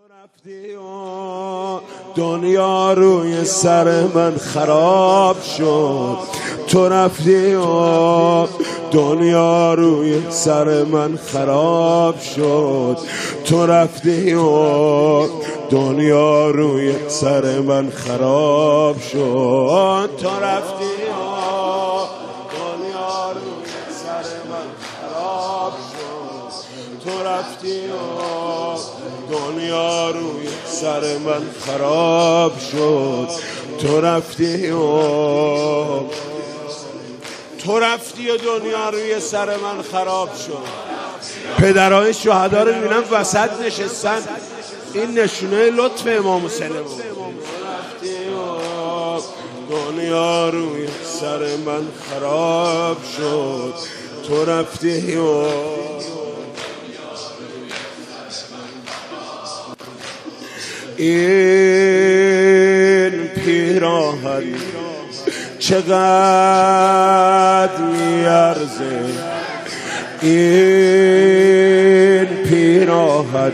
رفتی و دنیا روی سر من خراب شد. تو رفتی و دنیا روی سر من خراب شد. تو رفتی و دنیا روی سر من خراب شد. تو رفتی و دنیا روی سر من خراب شد. تو رفتی و دنیا روی سر من خراب شد. تو رفتی و دنیا روی سر من خراب شد. پدرای شهدا رو میبینم وسط نشستن، این نشونه لطف امام حسین بود. دنیا روی سر من خراب شد. تو رفتی و این پیراهن چقدر میارزه، این پیراهن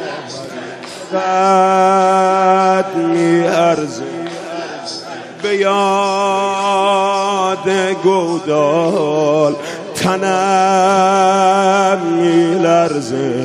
چقدر میارزه، به یاد گودال تنم میلرزه،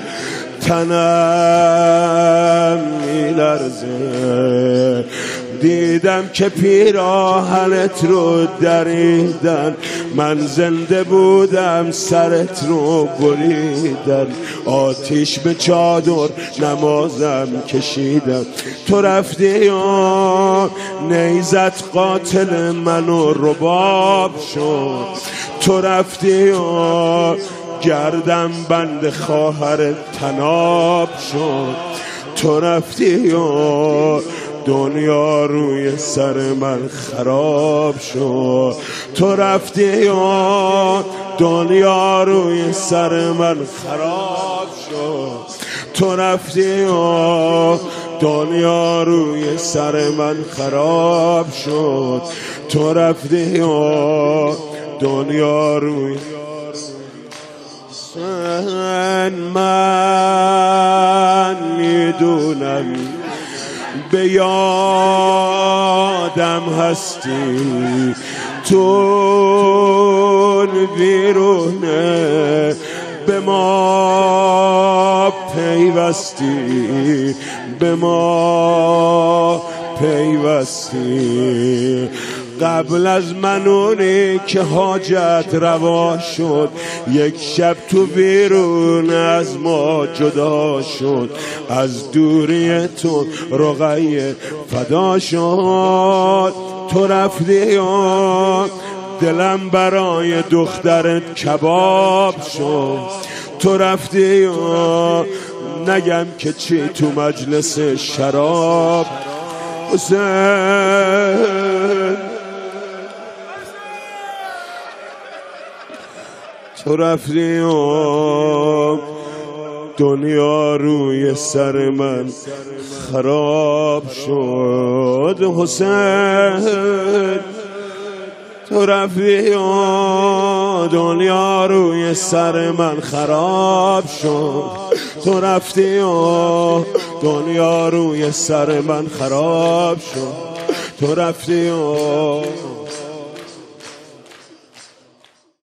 تنم میلرزه. دیدم که پیراهنت رو دریدن، من زنده بودم سرت رو بریدن، آتیش به چادر نمازم کشیدم. تو رفتی و نیزت قاتل منو رباب شد. تو رفتی و گردم بند خواهر تناب شد. تو رفتی و دنیا روی سر من خراب شد. تو رفتی و دنیا روی سر من خراب شد. تو رفتی و دنیا روی سر من خراب شد. تو رفتی و دنیا روی من میدونم به یادم هستی، تو بیرونه به ما پیوستی، به ما پیوستی. قبل از من اونی که حاجت روا شد، یک شب تو بیرون از ما جدا شد، از دوری تو رقیه فدا شد. تو رفتی و دلم برای دخترت کباب شد. تو رفتی و نگم که چی تو مجلس شراب. حسین تو رفتی و دنیا روی سر من خراب شد. حسین تو رفتی و دنیا روی سر من خراب شد. تو رفتی و دنیا روی سر من خراب شد. تو رفتی و